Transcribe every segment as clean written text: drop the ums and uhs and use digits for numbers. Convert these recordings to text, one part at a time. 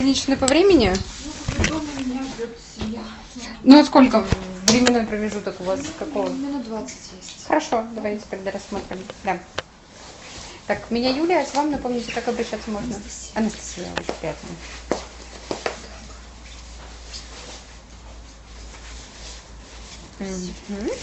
Ограничены по времени? Ну, дома меня ждет семья. Ну, а сколько временной промежуток у вас? Какого? Минут 20 есть. Хорошо, давайте тогда рассмотрим. Да. Так, меня Юлия, а с вами напомните, как обращаться можно? Анастасия, очень приятно. Угу.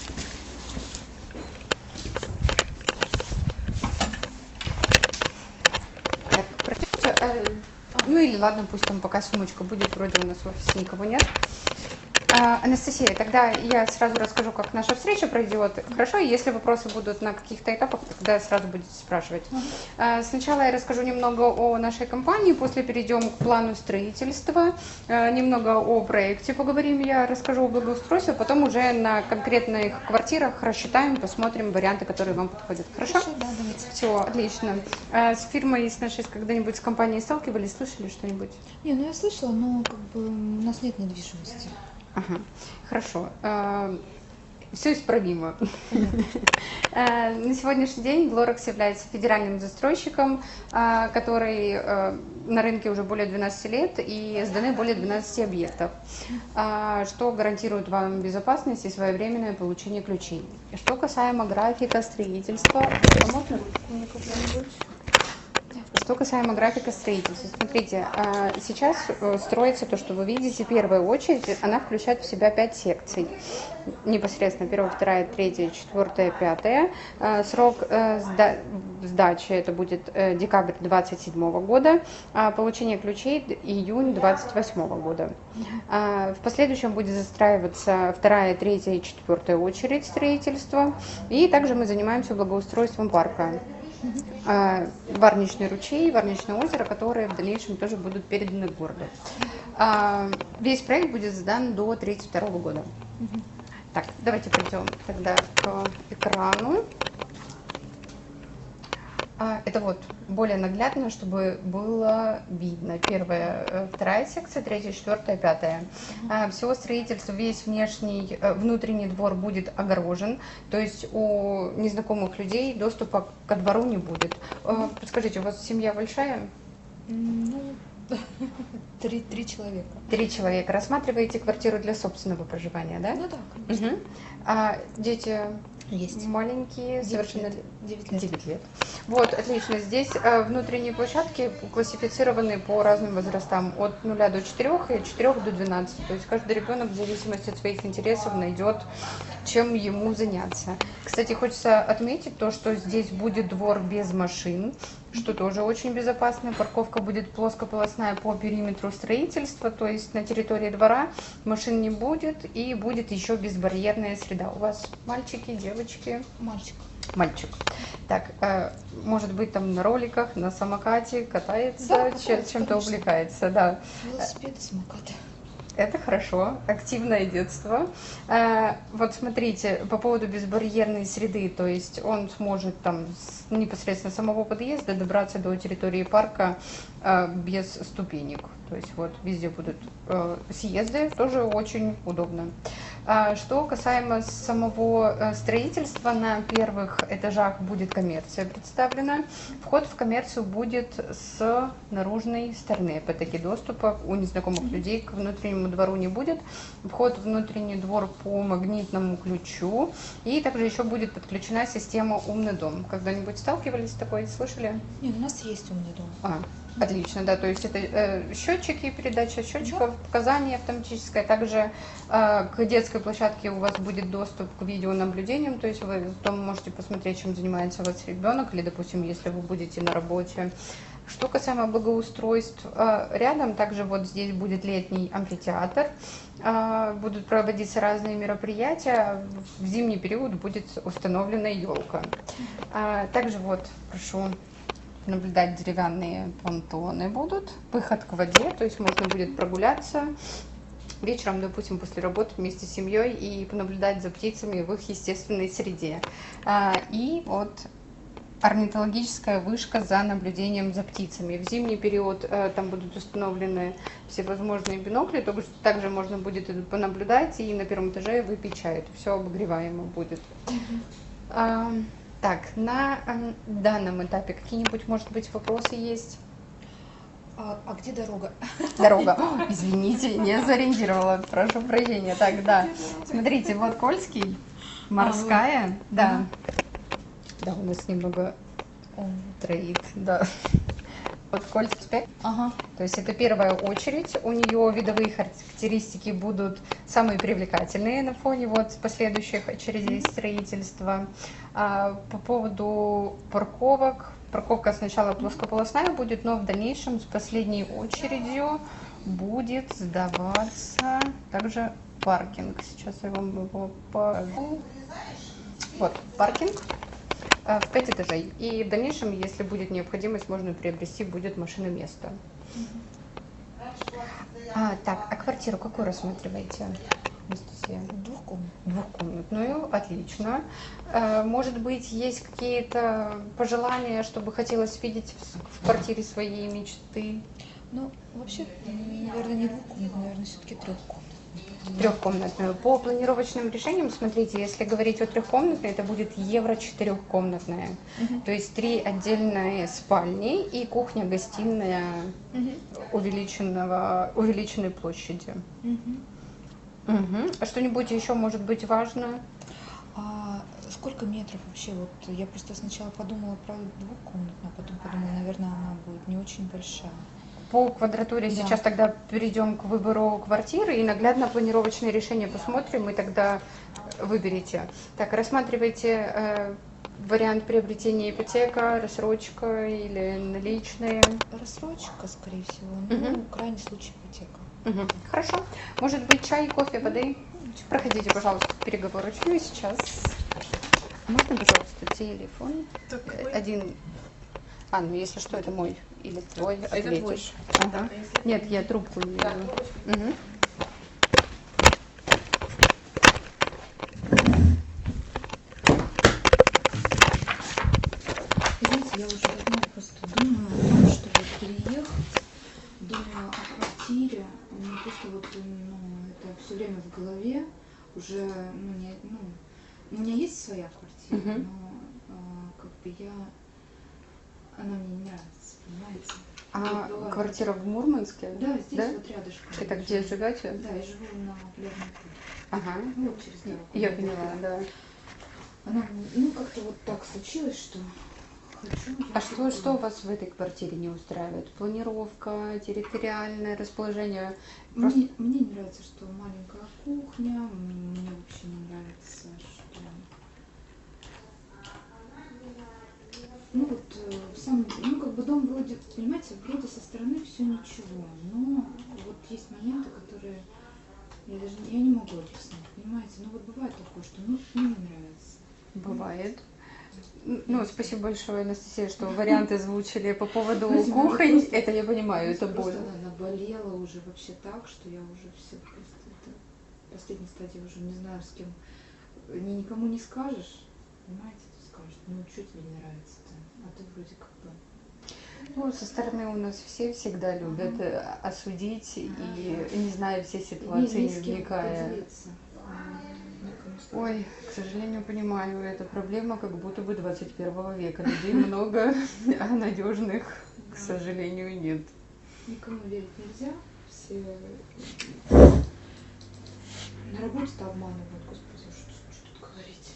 Так, пройдёте, ну или ладно, пусть там пока сумочка будет, вроде у нас в офисе никого нет. Анастасия, тогда я сразу расскажу, как наша встреча пройдет. Хорошо, если вопросы будут на каких-то этапах, тогда сразу будете спрашивать. Сначала я расскажу немного о нашей компании, после перейдем к плану строительства, немного о проекте поговорим, я расскажу о благоустройстве, потом уже на конкретных квартирах рассчитаем, посмотрим варианты, которые вам подходят. Хорошо? Да, давайте. Все, отлично. С фирмой с нашей когда-нибудь с компанией сталкивались, слышали что-нибудь? Не, ну я слышала, но как бы у нас нет недвижимости. Ага, хорошо. Все исправимо. На сегодняшний день Glorex является федеральным застройщиком, который на рынке уже более 12 лет и сданы более 12 объектов, что гарантирует вам безопасность и своевременное получение ключей. Что касаемо графика строительства, Что касаемо графика строительства, смотрите, сейчас строится то, что вы видите, первая очередь, она включает в себя 5 секций, непосредственно 1, 2, 3, 4, 5. Срок сдачи это будет декабрь 2027 года, получение ключей июнь 2028 года. В последующем будет застраиваться 2, 3 и 4 очередь строительства, и также мы занимаемся благоустройством парка. Варничный ручей, Варничное озеро, которые в дальнейшем тоже будут переданы городу. Весь проект будет сдан до 1932 года. Так, давайте пройдем тогда к экрану. Это вот более наглядно, чтобы было видно. 1, 2 секция, 3, 4, 5. Всего строительства, весь внутренний двор будет огорожен, то есть у незнакомых людей доступа ко двору не будет. Подскажите, у вас семья большая? Ну, 3 человека. 3 человека. Рассматриваете квартиру для собственного проживания, да? Ну да, конечно. Угу. А дети Есть. маленькие, 9 лет. Вот, отлично. Здесь внутренние площадки классифицированы по разным возрастам, от 0 до 4 и от 4 до 12. То есть каждый ребенок в зависимости от своих интересов найдет, чем ему заняться. Кстати, хочется отметить то, что здесь будет двор без машин, что тоже очень безопасно. Парковка будет плоскополосная по периметру строительства, то есть на территории двора машин не будет, и будет еще безбарьерная среда. У вас мальчики, девочки? Мальчик. Мальчик. Так, может быть, там на роликах, на самокате катается, Да, чем-то увлекается, да. Велосипед и самокат. Это хорошо, активное детство. Вот смотрите, по поводу безбарьерной среды, то есть он сможет там непосредственно с самого подъезда добраться до территории парка без ступенек. То есть вот везде будут съезды, тоже очень удобно. Что касаемо самого строительства, на первых этажах будет коммерция представлена. Вход в коммерцию будет с наружной стороны. Опять-таки доступа у незнакомых людей к внутреннему двору не будет. Вход в внутренний двор по магнитному ключу. И также еще будет подключена система «Умный дом». Когда-нибудь сталкивались с такой, слышали? Нет, у нас есть умный дом. Отлично, да, то есть это счетчики, передача счетчиков, показания автоматическое. Также к детской площадке у вас будет доступ к видеонаблюдениям, то есть вы дома можете посмотреть, чем занимается ваш ребенок, или, допустим, если вы будете на работе. Что касаемо благоустройств, рядом также вот здесь будет летний амфитеатр, будут проводиться разные мероприятия, в зимний период будет установлена елка. Также вот, прошу наблюдать, деревянные понтоны будут, выход к воде, то есть можно будет прогуляться вечером, допустим, после работы вместе с семьей и понаблюдать за птицами в их естественной среде. И вот орнитологическая вышка за наблюдением за птицами. В зимний период там будут установлены всевозможные бинокли, также можно будет понаблюдать и на первом этаже выпить чай, это все обогреваемо будет. Так, на данном этапе какие-нибудь, может быть, вопросы есть? А где дорога? Дорога. О, извините, не сориентировала, прошу прощения. Так, да. Смотрите, вот Кольский, морская, да. Да, у нас немного троит, да. Вот Кольский 5. Ага. То есть это первая очередь, у нее видовые характеристики будут самые привлекательные на фоне вот последующих очередей строительства. По поводу парковок, парковка сначала плоскополосная будет, но в дальнейшем с последней очередью будет сдаваться также паркинг. Сейчас я вам его покажу. Вот паркинг. В 5 этажей. И в дальнейшем, если будет необходимость, можно приобрести будет машиноместо. Так, а квартиру какую рассматриваете, Анастасия? Двухкомнатную, отлично. Может быть, есть какие-то пожелания, что бы хотелось видеть в квартире своей мечты? Ну, вообще, наверное, не двухкомнатную, наверное, все-таки трехкомнатную. Трехкомнатную. По планировочным решениям, смотрите, если говорить о трехкомнатной, это будет евро четырехкомнатная. То есть 3 отдельные спальни и кухня-гостиная увеличенной площади. А что-нибудь еще может быть важно? А сколько метров вообще? Вот я просто сначала подумала про двухкомнатную, а потом подумала, наверное, она будет не очень большая. По квадратуре Да. сейчас тогда перейдем к выбору квартиры и наглядно планировочное решение посмотрим, и тогда выберите. Так, рассматривайте вариант приобретения ипотека, рассрочка или наличные. Рассрочка, скорее всего, ну, крайний случай ипотека. Хорошо. Может быть, чай, кофе, воды? Проходите, пожалуйста, в переговорочную сейчас. Можно, пожалуйста, телефон? Один. Ну если что, это мой или твой, ответишь. Ага. Нет, я трубку не беру. Знаете, я уже давно просто думаю о том, чтобы переехать. Думаю о квартире. У меня просто вот, это все время в голове. Уже, у меня есть своя квартира, но как бы она мне не нравится, понимаете? Вот Квартира в Мурманске? Да, здесь вот рядышком. Это где живете? Да, я живу на Полярном пути. Ага. Вот через дорогу. Я поняла, да. Она, как-то вот так случилось, что хочу. Что вас в этой квартире не устраивает? Планировка, территориальное расположение? Мне не нравится, что маленькая кухня, мне вообще не нравится, что... как бы дом вроде, понимаете, вроде со стороны все ничего, но вот есть моменты, которые я не могу объяснить, понимаете, вот бывает такое, что мне не нравится. Бывает. Спасибо большое, Анастасия, что варианты звучили по поводу кухонь. Это я понимаю, это боль. Она наболела уже вообще так, что я уже все просто, это последняя стадия, уже не знаю, с кем, никому не скажешь, понимаете, ты скажешь, что тебе не нравится-то, а ты вроде как бы... Со стороны у нас все всегда любят осудить и не зная все ситуации, не вникая. Ой, к сожалению, понимаю, это проблема как будто бы 21 века. Людей много, а надежных, к сожалению, нет. Никому верить нельзя, все на работе-то обманывают, господи, что тут говорить.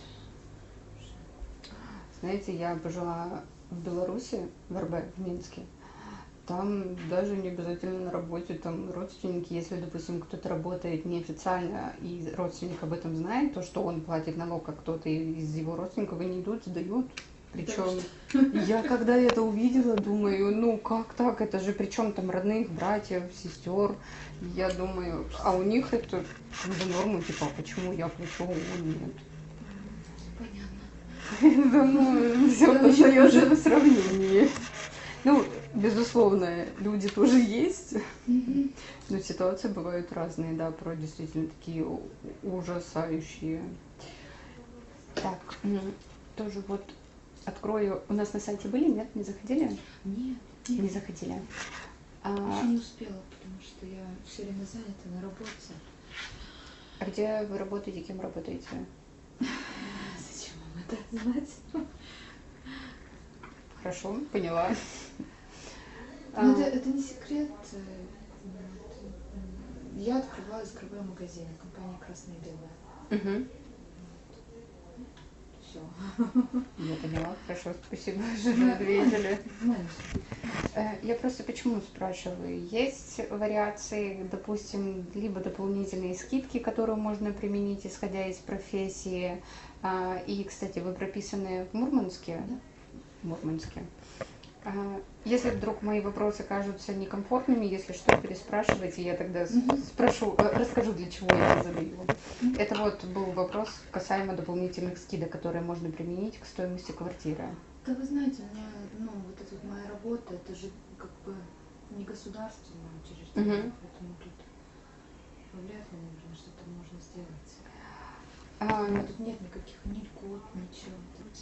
Знаете, я пожила в Беларуси, в РБ, в Минске. Там даже не обязательно на работе, там родственники, если, допустим, кто-то работает неофициально, и родственник об этом знает, то, что он платит налог, а кто-то из его родственников, они идут, сдают. Причем я когда это увидела, думаю, как так, это же причем там родных, братьев, сестер. Я думаю, а у них это норму, типа, почему я плачу, а он нет. Понятно. Все остается в сравнении. Безусловно, люди тоже есть, но ситуации бывают разные, да, порой действительно такие ужасающие. Так, тоже вот открою. У нас на сайте были, нет? Не заходили? Нет. Не заходили. Еще не успела, потому что я все время занята на работе. А где вы работаете, кем работаете? Зачем вам это знать? Хорошо, поняла. Ну, это не секрет. Я открываю и закрываю магазины компании «Красное и белое». Угу. Все. Я поняла, хорошо, спасибо, что ответили. Я просто почему спрашиваю? Есть вариации, допустим, либо дополнительные скидки, которые можно применить, исходя из профессии. И, кстати, вы прописаны в Мурманске? Да. В Мурманске. Если вдруг мои вопросы кажутся некомфортными, если что, переспрашивайте, я тогда расскажу, для чего я их задаю. Это вот был вопрос касаемо дополнительных скидок, которые можно применить к стоимости квартиры. Да вы знаете, у меня, вот эта вот моя работа, это же как бы не государственное учреждение, поэтому тут вряд ли, наверное, что-то можно сделать. У меня тут нет никаких ни льгот, ничего.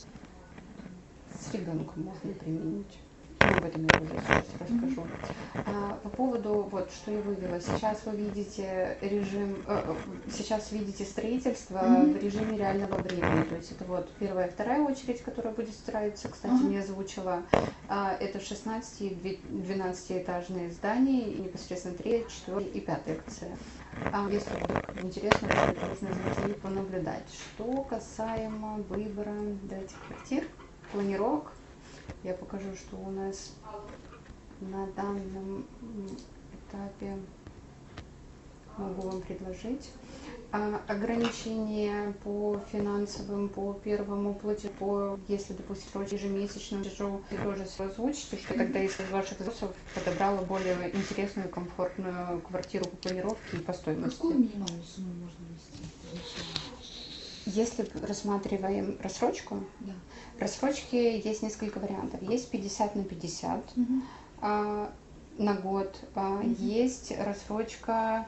С ребенком можно применить. Об этом я уже сейчас расскажу. По поводу, вот, что я вывела. Сейчас вы видите сейчас видите строительство в режиме реального времени. То есть это вот первая и вторая очередь, которая будет строиться, кстати, не озвучила. Это 16 и 12-этажные здания, и непосредственно 3, 4 и 5 КЦ. Если вдруг интересно, то можно зайти и понаблюдать. Что касаемо выбора этих квартир, планировок, я покажу, что у нас на данном этапе могу вам предложить. Ограничения по финансовым, по первому платежу, если, допустим, ежемесячному платежу, вы тоже озвучите, что тогда из ваших запросов подобрала более интересную, комфортную квартиру по планировке и по стоимости. Какую минимальную сумму можно внести? Если рассматриваем рассрочку, да. Рассрочки есть несколько вариантов. Есть 50 на 50 на год, есть рассрочка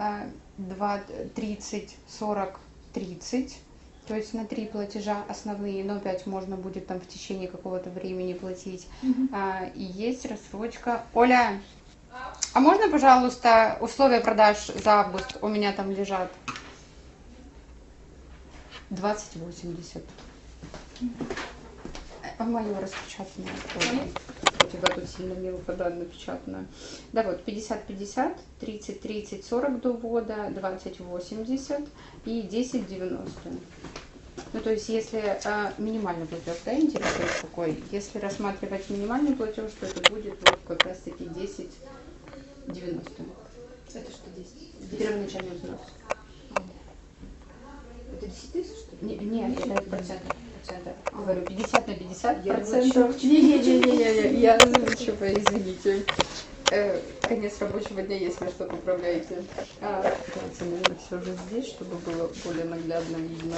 30, 40, 30, то есть на 3 платежа основные, но 5 можно будет там в течение какого-то времени платить. И есть рассрочка. Оля, а можно, пожалуйста, условия продаж за август у меня там лежат? 2080. Мое распечатанное. У тебя тут сильно мелко, да, напечатано. Да, вот 50-50, 30-30, 40 до ввода, 20-80 и 10-90. Ну, то есть, если минимальный платеж, да, интересует какой? Если рассматривать минимальный платеж, то это будет вот как раз-таки 10-90. Это что, 10? Первоначальный взнос. Это 10 тысяч, что ли? Нет, это процентов. Говорю, 50 на 50 Я процентов. Не, я озвучиваю, извините. Конец рабочего дня, если что, поправляйте. Давайте, наверное, все же здесь, чтобы было более наглядно видно.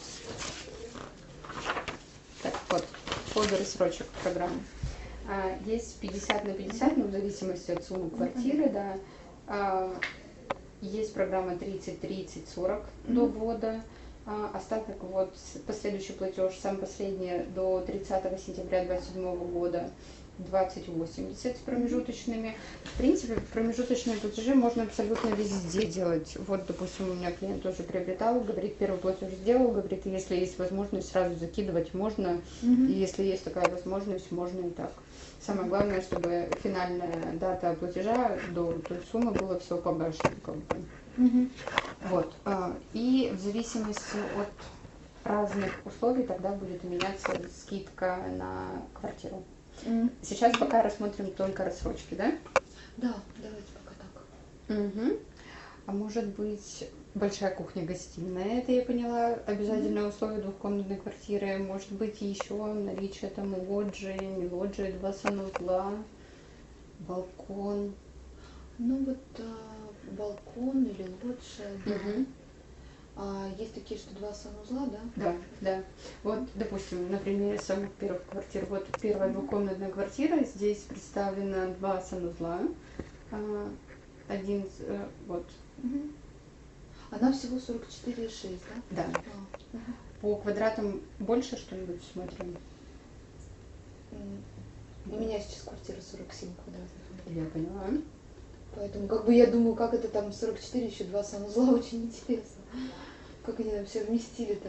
Так, вот, по рассрочек программы. Есть 50 на 50, но в зависимости от суммы квартиры, да. Есть программа 30-30-40 до ввода. Остаток, вот, последующий платеж, сам последний, до 30 сентября 2027 года 2080 с промежуточными. В принципе, промежуточные платежи можно абсолютно везде делать. Вот, допустим, у меня клиент тоже приобретал, говорит, первый платеж сделал, говорит, если есть возможность сразу закидывать, можно. И если есть такая возможность, можно и так. Самое главное, чтобы финальная дата платежа до той суммы было все погашено, как бы. Вот. И в зависимости от разных условий тогда будет меняться скидка на квартиру. Сейчас пока рассмотрим только рассрочки, да? Да, давайте пока так. А может быть, большая кухня-гостиная, это я поняла, обязательное условие двухкомнатной квартиры. Может быть, еще наличие там лоджии, не лоджии, 2 санузла, балкон. Ну вот балкон или лоджия, да. Есть такие, что 2 санузла, да? Да. Вот, допустим, на примере самых первых квартир. Вот первая двухкомнатная квартира, здесь представлено 2 санузла, один, вот. Она всего 44,6, да? Да. По квадратам больше что-нибудь смотрим? У меня сейчас квартира 47 квадратных. Я поняла. Поэтому, как бы я думаю, как это там 44, еще 2 санузла, очень интересно. Как они там все вместили-то?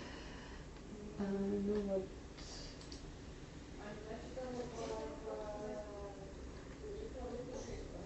Ну вот.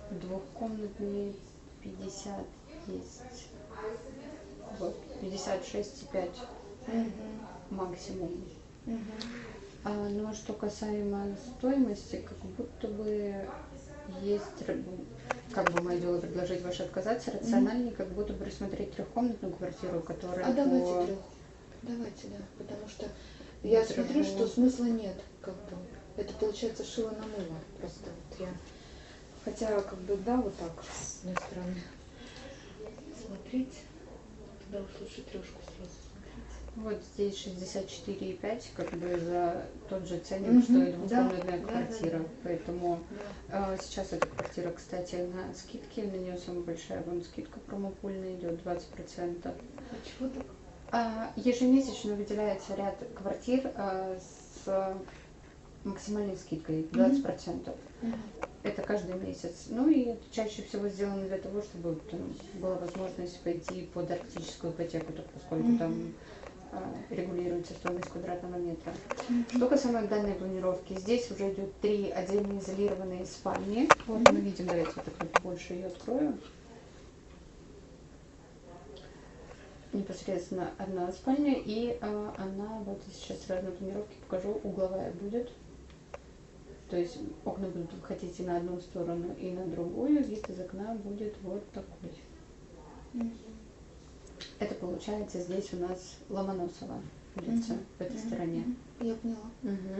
двухкомнатные 50 есть. Вот, 56,5 Мгм. максимум. Мгм. Ну а что касаемо стоимости, как будто бы есть, как бы мое дело предложить ваше отказаться, рациональнее, как будто бы рассмотреть трехкомнатную квартиру, которая А давайте по 3. Давайте, да. Потому что я смотрю, что смысла нет, как бы. Это получается шило на мыло. Просто вот я. Хотя, как бы, да, вот так, с одной стороны, смотреть. Тогда уж лучше 3 сразу смотреть. Вот здесь 64,5, как бы за тот же ценник, Мгм. что и Да, двухкомнатная да, квартира. да, да. Поэтому Да. сейчас эта квартира, кстати, на скидке, на нее самая большая вон скидка промопольная идет 20%. А чего так? Ежемесячно выделяется ряд квартир с максимальной скидкой Мгм. 20%. Мгм. Это каждый месяц. Ну и это чаще всего сделано для того, чтобы там была возможность пойти под арктическую ипотеку, так поскольку там регулируется стоимость квадратного метра. Что касаемо данной планировки, здесь уже идет 3 отдельно изолированные спальни. Вот мы видим, давайте я так побольше ее открою. Непосредственно одна спальня, и она, вот сейчас сразу на планировке покажу, угловая будет. То есть окна будут выходить и на одну сторону, и на другую. Вид из окна будет вот такой. Это получается здесь у нас Ломоносова улица, в этой стороне. Я поняла.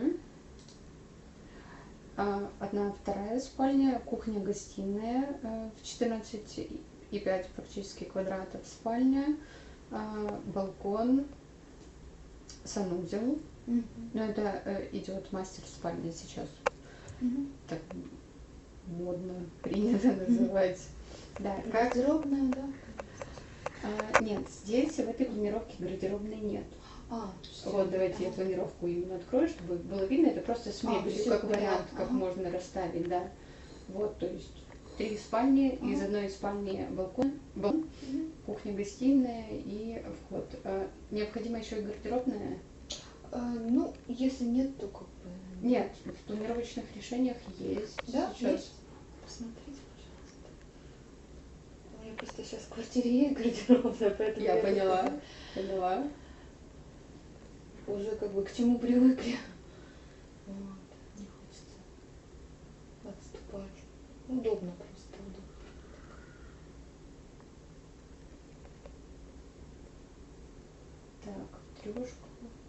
Одна вторая спальня, кухня-гостиная в 14,5 практически квадратов спальня, балкон, санузел. Но это идет мастер спальня сейчас. Так модно принято называть. Да, как... Гардеробная, да? Нет, здесь в этой планировке гардеробной нет. Всё. Вот давайте я планировку именно открою, чтобы было видно. Это просто с мебелью, всё, как поняла. вариант, как можно расставить, да. Вот, то есть 3 спальни, из одной спальни балкон, кухня-гостиная и вход. Необходимо еще и гардеробная? Ну, если нет, то как бы... Нет, в планировочных решениях есть. Да, сейчас. есть? Посмотрите, пожалуйста. У меня просто сейчас в квартире есть гардеробная, поэтому Я поняла, как бы поняла. уже как бы к чему привыкли. Вот. Не хочется отступать. Удобно просто, удобно. Так, трешку.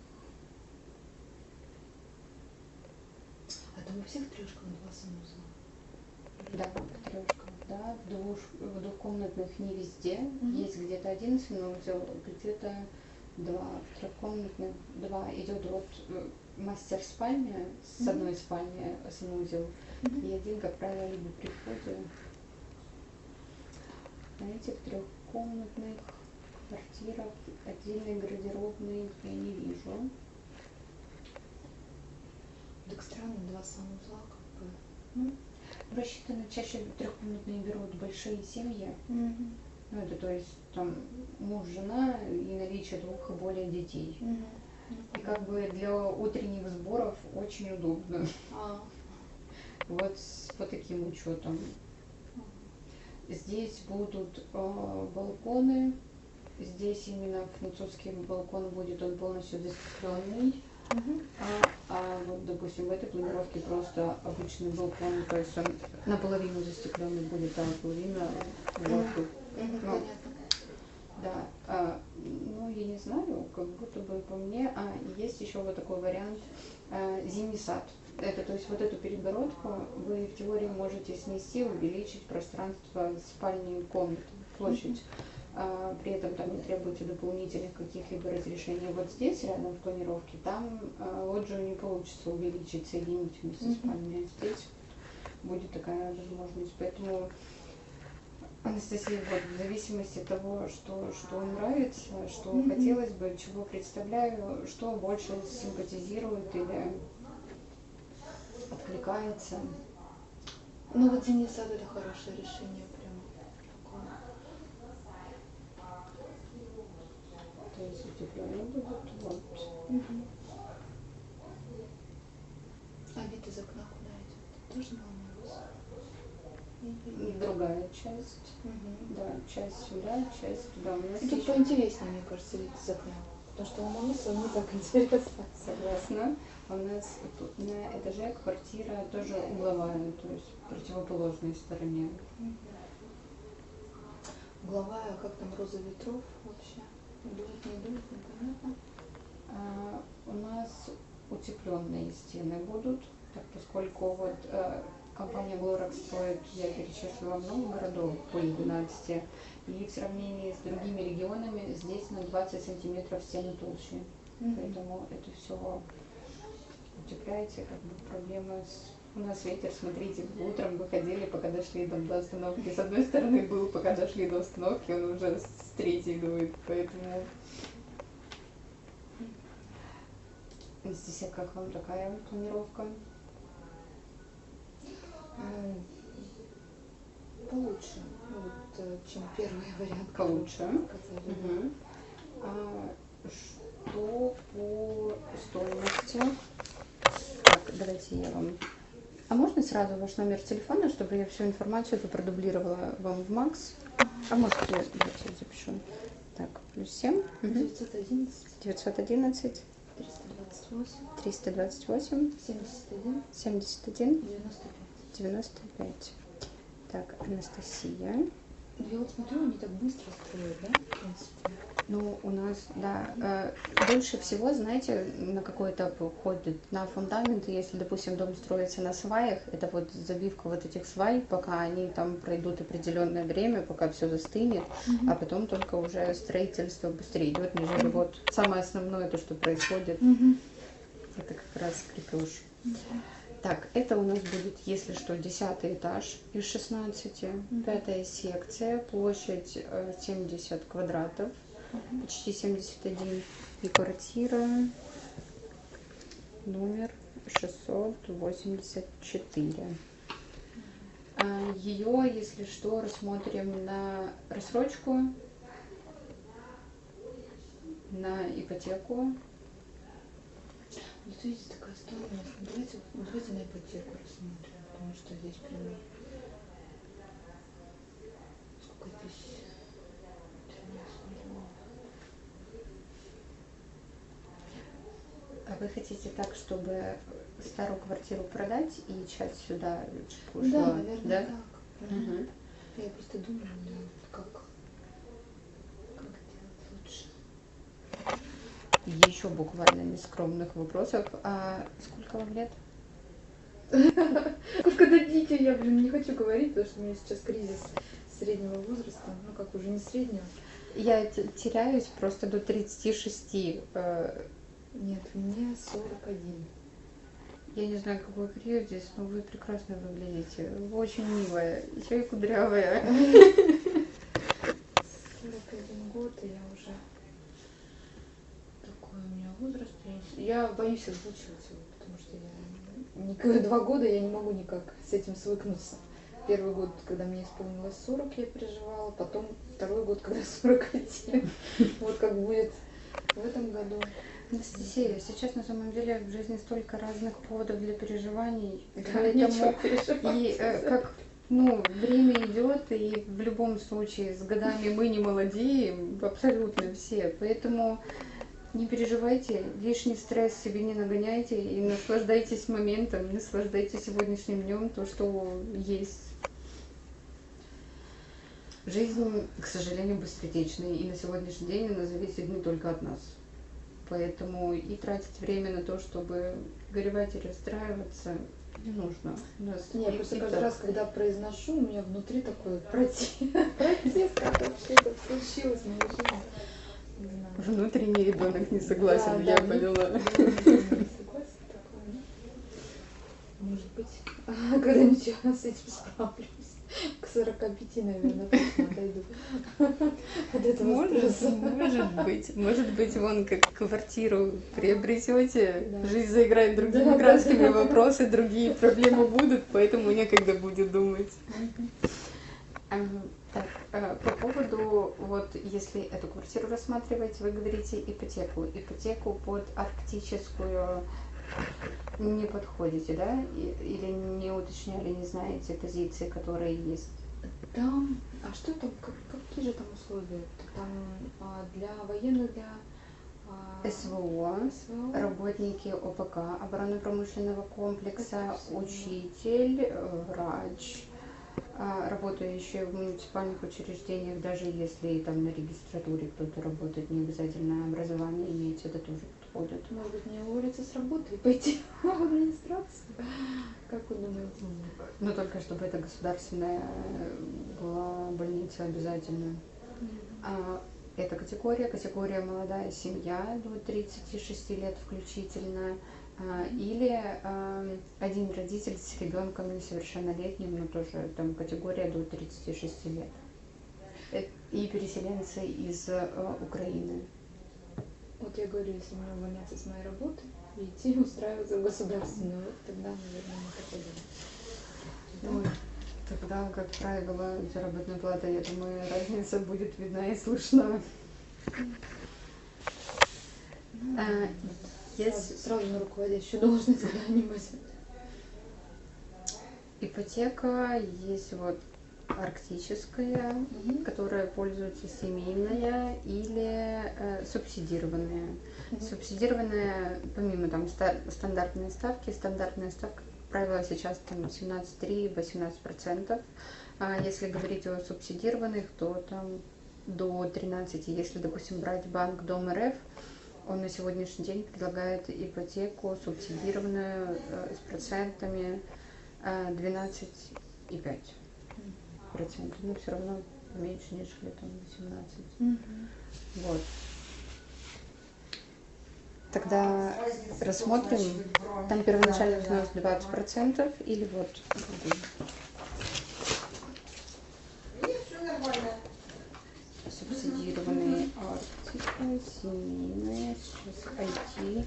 А там у всех 3 2 санузла? Да, в трешках, да. В двухкомнатных не везде. Есть где-то один санузел, где-то 2. В трехкомнатных 2. Идет вот мастер спальня с одной спальни санузел. И один, как правило, либо при входе. На этих трехкомнатных квартирах отдельной гардеробной я не вижу. Так странно, 2 санузла как бы. Рассчитаны чаще трехкомнатные берут большие семьи. Ну, это то есть там муж, жена и наличие 2 и более детей. И как бы для утренних сборов очень удобно. Вот с вот таким учетом. Здесь будут балконы. Здесь именно французский балкон будет, он полностью застекленный. Вот, допустим, в этой планировке просто обычный балкон, то есть он наполовину застекленный будет, а половина воздух. Понятно. Да, ну я не знаю, как будто бы по мне, есть еще вот такой вариант зимний сад. Это, то есть вот эту перегородку вы в теории можете снести, увеличить пространство спальни комнаты, площадь. При этом там не требуется дополнительных каких-либо разрешений. Вот здесь, рядом в планировке, там лоджию не получится увеличить, соединить вместе с спальней. Здесь будет такая возможность. Поэтому, Анастасия, вот в зависимости от того, что нравится, что хотелось бы, чего представляю, что больше симпатизирует или откликается. Ну вот зимний сад это хорошее решение прям такое. То есть утепление будет вот. А вид из окна куда идет? Тоже на Ломоносова? другая часть. Мгм. Да, часть сюда, часть туда. У нас Тут есть, поинтереснее, мне кажется, видеть из окна. Потому что Ломоносова не так интересно. согласна, у нас тут на этаже квартира тоже угловая, то есть в противоположной стороне. Угловая, как там роза ветров вообще? Дует, не дует, непонятно. У нас утепленные стены будут, так поскольку вот компания Glorex строит, я перечислила много городов по 12, и в сравнении с другими регионами здесь на 20 сантиметров стены толще. Поэтому это все утепляйте, как бы проблемы с... У нас ветер, смотрите, утром выходили, пока дошли до остановки. С одной стороны был, пока дошли до остановки, он уже с третьей дует, поэтому... Здесь как вам такая планировка? Ну, получше, ну, вот, чем первый вариант. Получше. Который вы показали. Что по стоимости? Так, давайте я вам... А можно сразу ваш номер телефона, чтобы я всю информацию эту продублировала вам в Макс? А может, давайте я запишу. Так, +7 911 911 328 328 71 71 95. 95. Так, Анастасия. Я вот смотрю, они так быстро строят, да, в принципе? Ну, у нас, да, дольше всего, знаете, на какой этап уходит? На фундаменты, если, допустим, дом строится на сваях, это вот забивка вот этих свай, пока они там пройдут определенное время, пока все застынет, а потом только уже строительство быстрее идет, нежели вот самое основное, то, что происходит, это как раз крепеж. Так, это у нас будет, если что, 10-й этаж из 16, 5-я секция, площадь 70 квадратов, почти 71, и квартира номер 684. Ее, если что, рассмотрим на рассрочку, на ипотеку. Вот видите, такая стоимость. Давайте на ипотеку рассмотрим, потому что здесь прям сколько тысяч? 13 миллионов. А вы хотите так, чтобы старую квартиру продать и часть сюда ушла? Да, наверное, да? так. Угу. Я просто думаю, да, как делать лучше. Еще буквально нескромных вопросов. А сколько вам лет? Сколько дадите? Я, не хочу говорить, потому что у меня сейчас кризис среднего возраста, ну как уже не среднего. Я теряюсь просто до 36. Нет, мне 41. Я не знаю, какой кризис, но вы прекрасно выглядите. Вы очень милая, еще и кудрявая. 41 год, и я уже такой у меня возраст. Я боюсь озвучивать его, потому что я 2 года я не могу никак с этим свыкнуться. Первый год, когда мне исполнилось 40, я переживала, потом второй год, когда 41. Вот как будет в этом году. Анастасия, сейчас на самом деле в жизни столько разных поводов для переживаний. Да, нечего переживать. И как время идет, и в любом случае с годами мы не молодеем, абсолютно все. Поэтому не переживайте, лишний стресс себе не нагоняйте и наслаждайтесь моментом, наслаждайтесь сегодняшним днем, то, что есть. Жизнь, к сожалению, быстротечная, и на сегодняшний день она зависит не только от нас. Поэтому и тратить время на то, чтобы горевать и расстраиваться, не нужно. Я просто каждый раз, когда произношу, у меня внутри такой протест, как вообще это случилось в моей жизни. Не знаю. Внутренний ребенок не согласен, я поняла. Не согласен такое, да? Может быть, когда-нибудь я с этим справлюсь. К 45, наверное, точно дойду. От этого стресса. Может быть, вон как квартиру приобретете, Да. жизнь заиграет другими Да, красками, да. вопросы, другие проблемы будут, поэтому некогда будет думать. Так, по поводу, вот если эту квартиру рассматривать, вы говорите ипотеку под арктическую не подходите, да? Или не уточняли, не знаете позиции, которые есть? Там, а что там, какие же там условия? Там для военных, для СВО, СВО? работники ОПК, оборонно-промышленного комплекса, Это учитель, врач, работающие в муниципальных учреждениях, даже если там на регистратуре кто-то работает, не обязательно образование иметь, это тоже подходит. Может быть, мне уволиться с работы и пойти в администрацию? Как вы думаете? Но только чтобы это государственная была больница обязательно. Это категория молодая семья до 36 лет включительно, или один родитель с ребенком несовершеннолетним, но тоже там категория до 36 лет. И переселенцы из Украины. Вот я говорю, если мне увольняться с моей работы и идти устраиваться в государственную, вот тогда, наверное, мы подходим. Ну, тогда, как правило, заработная плата, я думаю, разница будет видна и слышна. Сразу на руководящую должность куда-нибудь. Ипотека есть вот арктическая, которая пользуется семейная, или субсидированная. Субсидированная, помимо там стандартной ставка, как правило, сейчас там 17,3-18%. Если говорить о субсидированных, то там до 13%. Если, допустим, брать банк Дом РФ, он на сегодняшний день предлагает ипотеку субсидированную с процентами 12,5%. Но все равно меньше, нежели там 18%. Вот. Тогда рассмотрим, там первоначальный взнос 20%, или вот субсидированные Арктика, семейная, сейчас IT.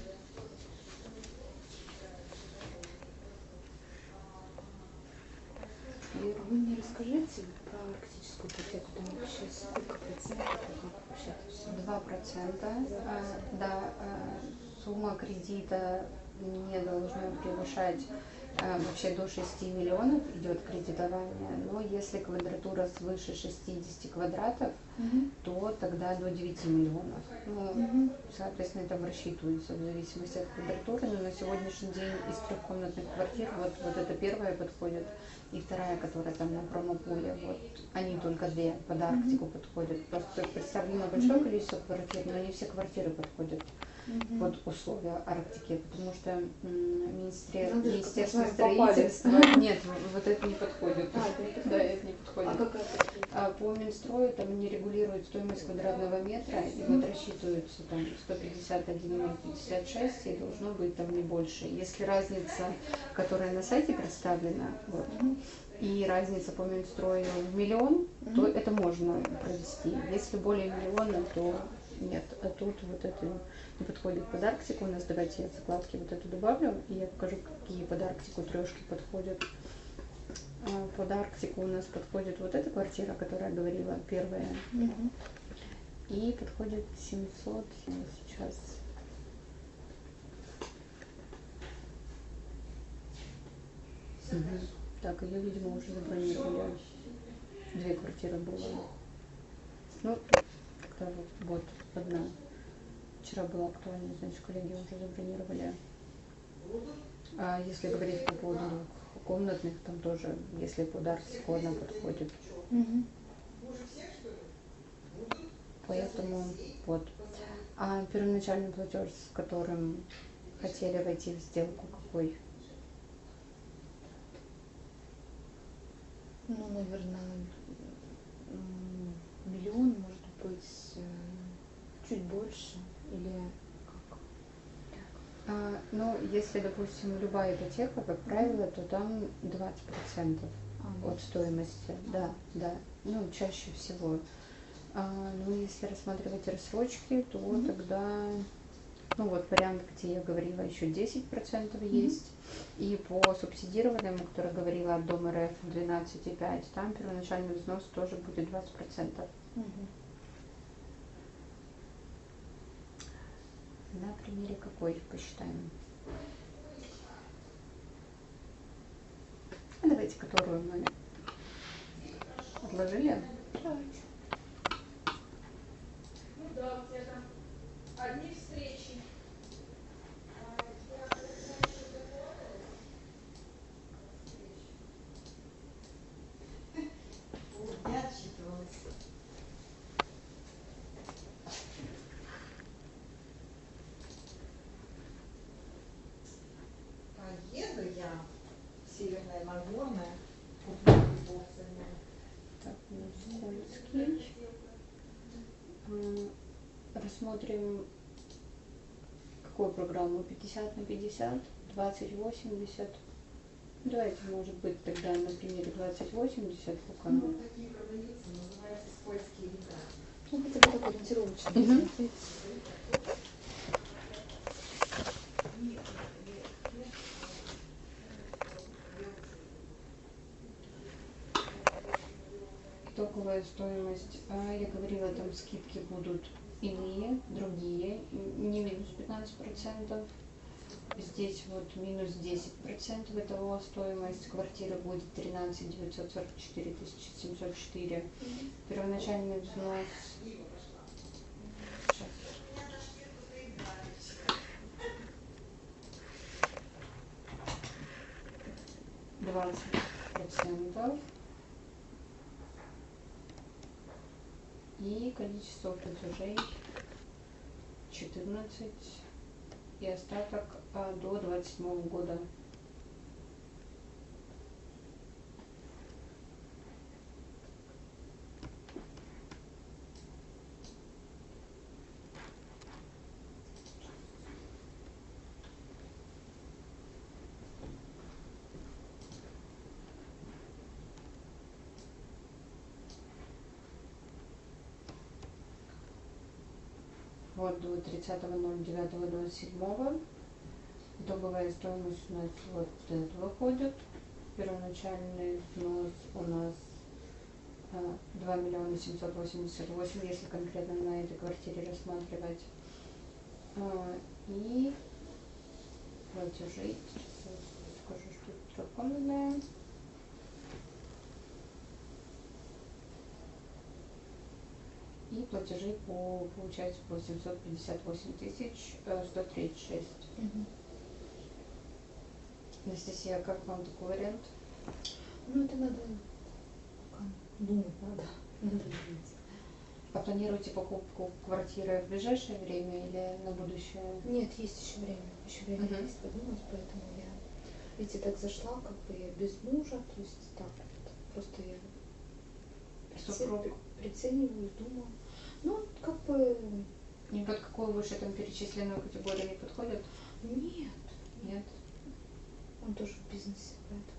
Вы мне расскажите про арктическую ипотеку, там вообще сколько процентов, как вообще это все? 2%. Да, сумма кредита не должна превышать вообще до 6 миллионов идет кредитование, но если квадратура свыше 60 квадратов, то тогда до 9 миллионов. Ну, соответственно, там рассчитывается в зависимости от квадратуры, но на сегодняшний день из трехкомнатных квартир вот эта первая подходит, и вторая, которая там на промопуле, вот они только две под Арктику подходят. Просто представлено большое количество квартир, но не все квартиры подходят под условия Арктики, потому что Министерство строительства... Нет, вот это не подходит. Да, это не подходит. А какая-то? По Минстрою там они регулируют стоимость квадратного метра, и вот рассчитываются там 151,56, и должно быть там не больше. Если разница, которая на сайте представлена, вот, и разница по Минстрою в миллион, то это можно провести. Если более миллиона, то нет. А тут вот это не подходит под Арктику. У нас, давайте я в закладке вот эту добавлю, и я покажу, какие под Арктику трешки подходят. Под Арктику у нас подходит вот эта квартира, которая я говорила, первая. И подходит 700 сейчас. Так, ее, видимо, уже забронировали. Две квартиры было. Ну, как-то вот одна. Вчера была актуальна, значит, коллеги уже забронировали. А если говорить по поводу двухкомнатных, там тоже, если под Арктику одна подходит. Поэтому вот. А первоначальный платеж, с которым хотели войти в сделку, какой? Ну, наверное, миллион, может быть, чуть больше, или как? Ну, если, допустим, любая ипотека, как правило, то там 20% от стоимости. Да. Ну, чаще всего. Ну, если рассматривать рассрочки, то тогда, ну, вот вариант, где я говорила, еще 10% есть. И по субсидированному, который говорила от Дом РФ 12,5, там первоначальный взнос тоже будет 20%. На примере какой посчитаем? сделать, которую мы отложили. Давайте. Ну да, у тебя там одни встречи. Я отчитывалась. Поеду я в Северное Нагорное, куплю порциями. Так, Московский. Рассмотрим какую программу? 50 на 50, 20-80. Давайте, может быть, тогда на примере 20-80 пока. Ну, такие продаются, называются скользкие ребята. Ну, хотя бы так ориентировочно Мгм. смотреть. Итоговая стоимость. Я говорила, там скидки будут иные, другие, не минус 15%. Здесь вот минус 10%. Итого стоимость квартиры будет 13 944 704. Первоначальный взнос. Сейчас. 20%. И количество платежей 14. И остаток до 27 года. Вот до 30.09.27. Итоговая стоимость у нас вот это выходит. Первоначальный взнос у нас 2 788 000, если конкретно на этой квартире рассматривать. И платежи, сейчас скажу, что трехкомнатная. И платежи получается по 758 136. Мгм. Анастасия, как вам такой вариант? Ну, это надо пока думать надо. Надо думать. А планируете покупку квартиры в ближайшее время или на будущее? Нет, есть еще время. Еще время Мгм. есть подумать, поэтому я, видите, так зашла, как бы я без мужа, то есть так вот, просто я Супруг прицениваюсь, думаю. Ну, как бы ни под какую выше там перечисленную категорию не подходит? нет. Нет. Он тоже в бизнесе, поэтому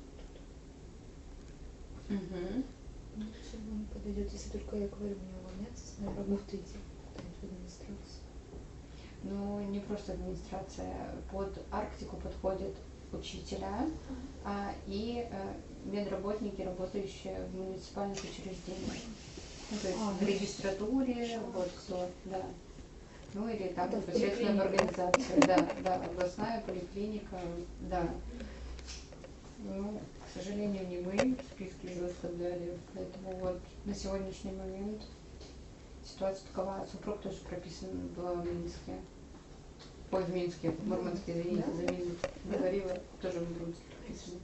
Угу. тут ничего не подойдет. Если только я говорю, мне увольняться с моей работы идти куда-нибудь в администрацию. Ну, не просто администрация. Под Арктику подходят учителя и медработники, работающие в муниципальных учреждениях. Ну, то есть в регистратуре, вот кто, да. Ну или там Это в непосредственно в поликлинике. организации, да, да, областная поликлиника, да. Ну, к сожалению, не мы в списке выставляли, поэтому вот на сегодняшний момент ситуация такова. Супруг тоже прописан в Минске. Ой, в Минске, в Мурманске, извините, за Минск говорила, тоже в Мурманске прописан.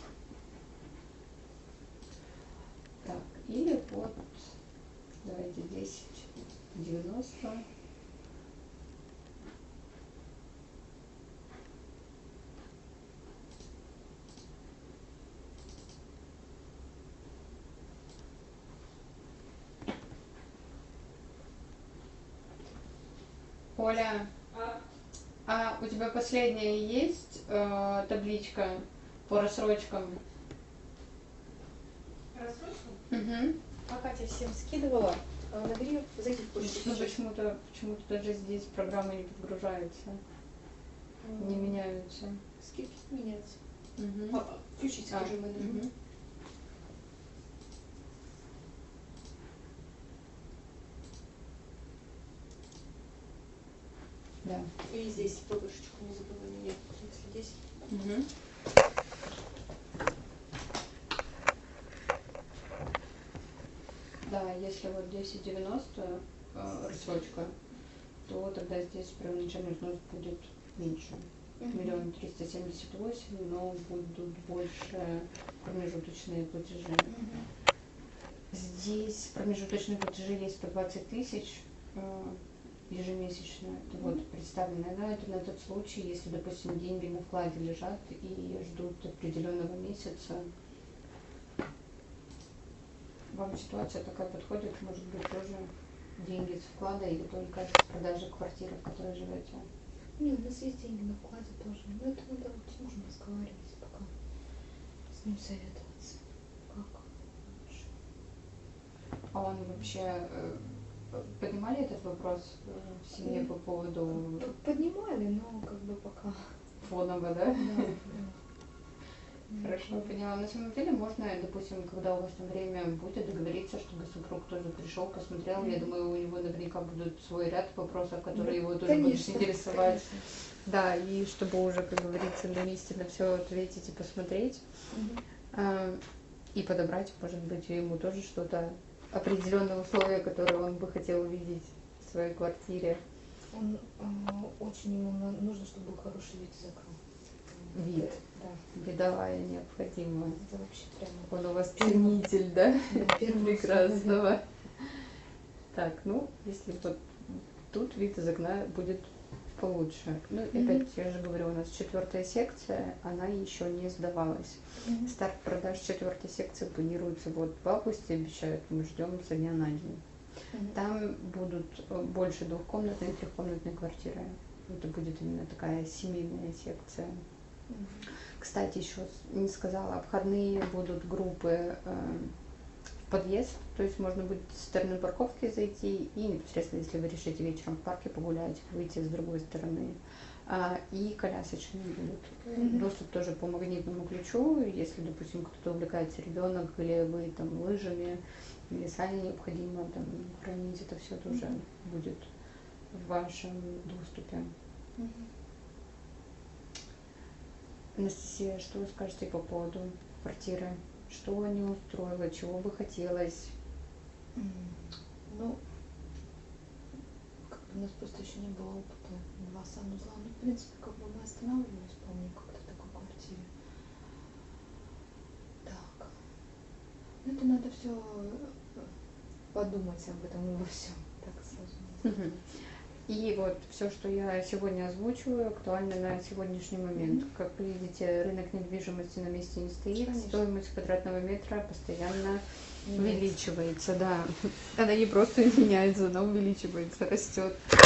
Так, или вот, давайте 10,90. Оля, а у тебя последняя есть табличка по рассрочкам? Рассрочку? Угу. А Катя всем скидывала, набери, зайди в почту. Ну почему-то даже здесь программы не подгружаются, не меняются. Скидки меняются. Угу. Включить содержимое нажму. Мгм. Да. И здесь подушечку не забывай, нет, если здесь. Угу. если вот 10,90 рассрочка, то тогда здесь первоначальный взнос будет меньше. 1 378 000, но будут больше промежуточные платежи. Здесь промежуточные платежи есть по 20 тысяч ежемесячно. Это вот представлено. Да, это на тот случай, если, допустим, деньги на вкладе лежат и ждут определенного месяца. Вам ситуация такая подходит, может быть, тоже деньги с вклада или только с продажи квартиры, в которой живете? Не, у нас есть деньги на вкладе тоже. Но это надо вот с мужем разговаривать пока. С ним советоваться. Как лучше. А он вообще поднимали этот вопрос в семье по поводу Поднимали, но как бы пока. фоново, да? Да. Хорошо, поняла. На самом деле можно, допустим, когда у вас там время будет, договориться, чтобы супруг тоже пришел, посмотрел. Я думаю, у него наверняка будут свой ряд вопросов, которые его тоже будут интересовать. Конечно. Да, и чтобы уже, как говорится, на месте на все ответить и посмотреть. И подобрать, может быть, ему тоже что-то, определенные условия, которые он бы хотел увидеть в своей квартире. Он очень ему нужно, чтобы был хороший вид из окна. Вид. Да. Бедовая необходимая. Это вообще прямо. Он у вас ценитель, да? Первый Прекрасного. Так, ну, если вот тут вид из окна будет получше. Ну, опять, я же говорю, у нас 4-я секция, она еще не сдавалась. Старт продаж 4-й секции планируется вот в августе, обещают, мы ждем со дня на день. Там будут больше двухкомнатной и трехкомнатной квартиры. Это будет именно такая семейная секция. Кстати, еще не сказала, обходные будут группы в подъезд, то есть можно будет с стороны парковки зайти и непосредственно, если вы решите вечером в парке погулять, выйти с другой стороны. И колясочные будут. Доступ тоже по магнитному ключу, если, допустим, кто-то увлекается ребенок или вы там лыжами или сани необходимо там хранить, это все тоже будет в вашем доступе. Анастасия, что вы скажете по поводу квартиры? Что не устроило, чего бы хотелось? Ну, как бы у нас просто еще не было опыта 2 санузла. Ну, в принципе, как бы мы останавливались, помню, как-то в такой квартире. Так. Ну, это надо все подумать об этом обо всем. Так сложно. И вот все, что я сегодня озвучиваю, актуально на сегодняшний момент. Как вы видите, рынок недвижимости на месте не стоит. Конечно. Стоимость квадратного метра постоянно увеличивается. Да. Она не просто меняется, она увеличивается, растет.